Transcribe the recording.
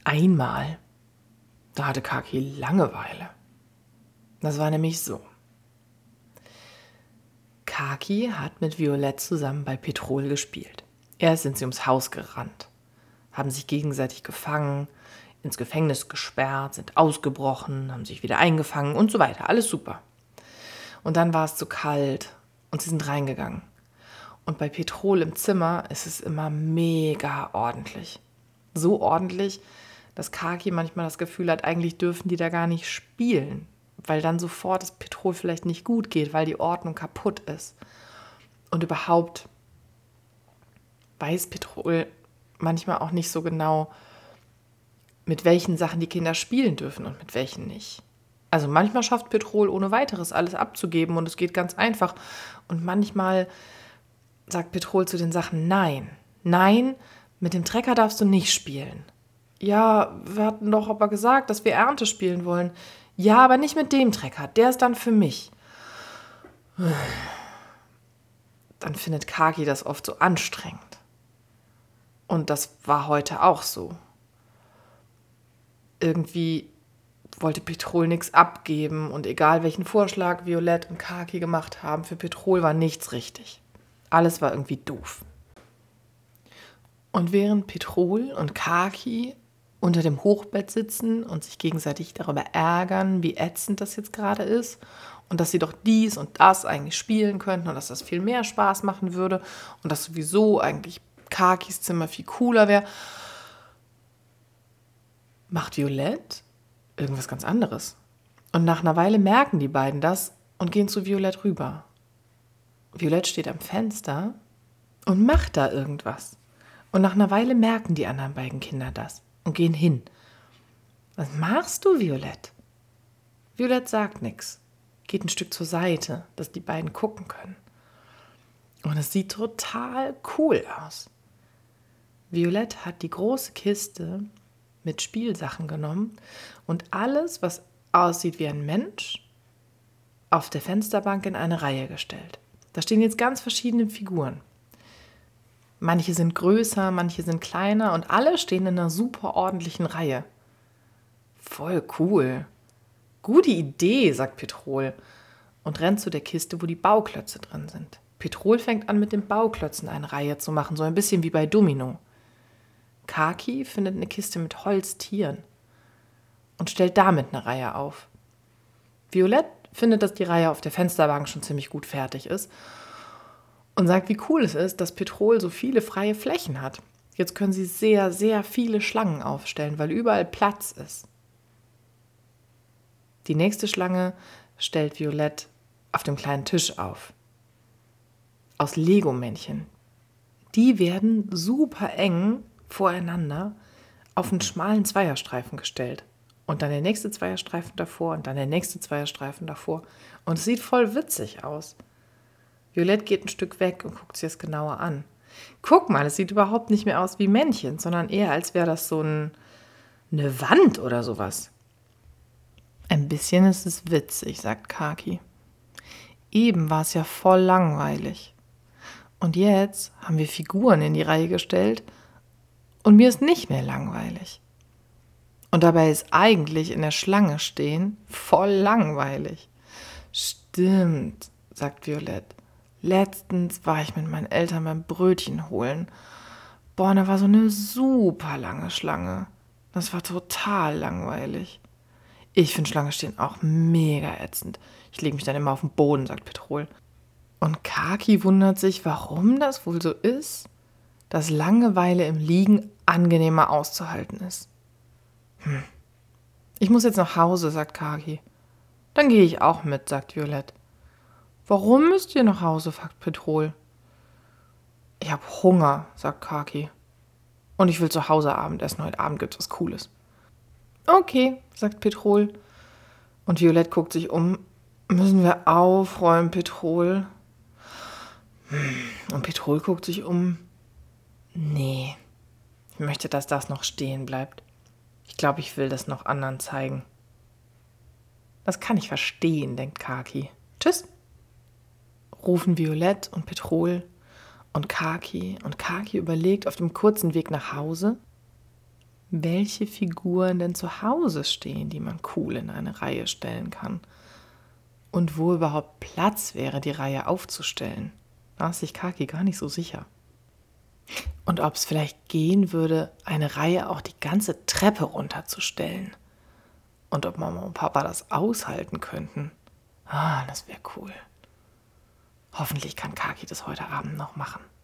Einmal, da hatte Kaki Langeweile. Das war nämlich so. Kaki hat mit Violett zusammen bei Petrol gespielt. Erst sind sie ums Haus gerannt, haben sich gegenseitig gefangen, ins Gefängnis gesperrt, sind ausgebrochen, haben sich wieder eingefangen und so weiter. Alles super. Und dann war es zu kalt und sie sind reingegangen. Und bei Petrol im Zimmer ist es immer mega ordentlich. So ordentlich, dass Kaki manchmal das Gefühl hat, eigentlich dürfen die da gar nicht spielen, weil dann sofort das Petrol vielleicht nicht gut geht, weil die Ordnung kaputt ist. Und überhaupt weiß Petrol manchmal auch nicht so genau, mit welchen Sachen die Kinder spielen dürfen und mit welchen nicht. Also manchmal schafft Petrol ohne weiteres alles abzugeben und es geht ganz einfach. Und manchmal sagt Petrol zu den Sachen nein. Nein, mit dem Trecker darfst du nicht spielen. Ja, wir hatten doch aber gesagt, dass wir Ernte spielen wollen. Ja, aber nicht mit dem Trecker, der ist dann für mich. Dann findet Kaki das oft so anstrengend. Und das war heute auch so. Irgendwie wollte Petrol nichts abgeben und egal welchen Vorschlag Violett und Kaki gemacht haben, für Petrol war nichts richtig. Alles war irgendwie doof. Und während Petrol und Kaki unter dem Hochbett sitzen und sich gegenseitig darüber ärgern, wie ätzend das jetzt gerade ist und dass sie doch dies und das eigentlich spielen könnten und dass das viel mehr Spaß machen würde und dass sowieso eigentlich Kakis Zimmer viel cooler wäre, macht Violett irgendwas ganz anderes. Und nach einer Weile merken die beiden das und gehen zu Violett rüber. Violett steht am Fenster und macht da irgendwas. Und nach einer Weile merken die anderen beiden Kinder das und gehen hin. Was machst du, Violett? Violett sagt nichts, geht ein Stück zur Seite, dass die beiden gucken können. Und es sieht total cool aus. Violett hat die große Kiste mit Spielsachen genommen und alles, was aussieht wie ein Mensch, auf der Fensterbank in eine Reihe gestellt. Da stehen jetzt ganz verschiedene Figuren. Manche sind größer, manche sind kleiner und alle stehen in einer super ordentlichen Reihe. Voll cool. Gute Idee, sagt Petrol und rennt zu der Kiste, wo die Bauklötze drin sind. Petrol fängt an, mit den Bauklötzen eine Reihe zu machen, so ein bisschen wie bei Domino. Kaki findet eine Kiste mit Holztieren und stellt damit eine Reihe auf. Violett findet, dass die Reihe auf der Fensterbank schon ziemlich gut fertig ist und sagt, wie cool es ist, dass Petrol so viele freie Flächen hat. Jetzt können sie sehr, sehr viele Schlangen aufstellen, weil überall Platz ist. Die nächste Schlange stellt Violett auf dem kleinen Tisch auf. Aus Lego-Männchen. Die werden super eng voreinander auf einen schmalen Zweierstreifen gestellt. Und dann der nächste Zweierstreifen davor und dann der nächste Zweierstreifen davor. Und es sieht voll witzig aus. Violett geht ein Stück weg und guckt sich das genauer an. Guck mal, es sieht überhaupt nicht mehr aus wie Männchen, sondern eher, als wäre das so eine Wand oder sowas. Ein bisschen ist es witzig, sagt Kaki. Eben war es ja voll langweilig. Und jetzt haben wir Figuren in die Reihe gestellt und mir ist nicht mehr langweilig. Und dabei ist eigentlich in der Schlange stehen voll langweilig. Stimmt, sagt Violett. Letztens war ich mit meinen Eltern beim Brötchen holen. Boah, da war so eine super lange Schlange. Das war total langweilig. Ich finde Schlange stehen auch mega ätzend. Ich lege mich dann immer auf den Boden, sagt Petrol. Und Kaki wundert sich, warum das wohl so ist, dass Langeweile im Liegen angenehmer auszuhalten ist. Ich muss jetzt nach Hause, sagt Kaki. Dann gehe ich auch mit, sagt Violett. Warum müsst ihr nach Hause, fragt Petrol. Ich habe Hunger, sagt Kaki. Und ich will zu Hause Abendessen. Heute Abend gibt's was Cooles. Okay, sagt Petrol. Und Violett guckt sich um. Müssen wir aufräumen, Petrol? Und Petrol guckt sich um. Nee, ich möchte, dass das noch stehen bleibt. Ich glaube, ich will das noch anderen zeigen. Das kann ich verstehen, denkt Kaki. Tschüss, rufen Violett und Petrol und Kaki überlegt auf dem kurzen Weg nach Hause, welche Figuren denn zu Hause stehen, die man cool in eine Reihe stellen kann. Und wo überhaupt Platz wäre, die Reihe aufzustellen. Da ist sich Kaki gar nicht so sicher. Und ob es vielleicht gehen würde, eine Reihe auch die ganze Treppe runterzustellen. Und ob Mama und Papa das aushalten könnten. Das wäre cool. Hoffentlich kann Kaki das heute Abend noch machen.